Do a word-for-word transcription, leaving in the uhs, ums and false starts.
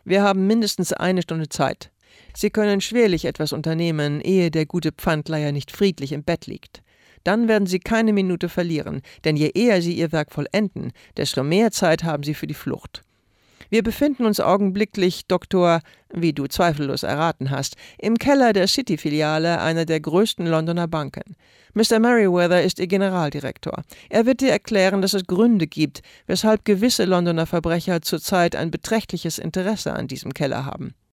Wir haben mindestens eine Stunde Zeit. Sie können schwerlich etwas unternehmen, ehe der gute Pfandleiher nicht friedlich im Bett liegt. Dann werden Sie keine Minute verlieren, denn je eher Sie Ihr Werk vollenden, desto mehr Zeit haben Sie für die Flucht. Wir befinden uns augenblicklich, Doktor, wie du zweifellos erraten hast, im Keller der City-Filiale einer der größten Londoner Banken. Mister Merriweather ist ihr Generaldirektor. Er wird dir erklären, dass es Gründe gibt, weshalb gewisse Londoner Verbrecher zurzeit ein beträchtliches Interesse an diesem Keller haben.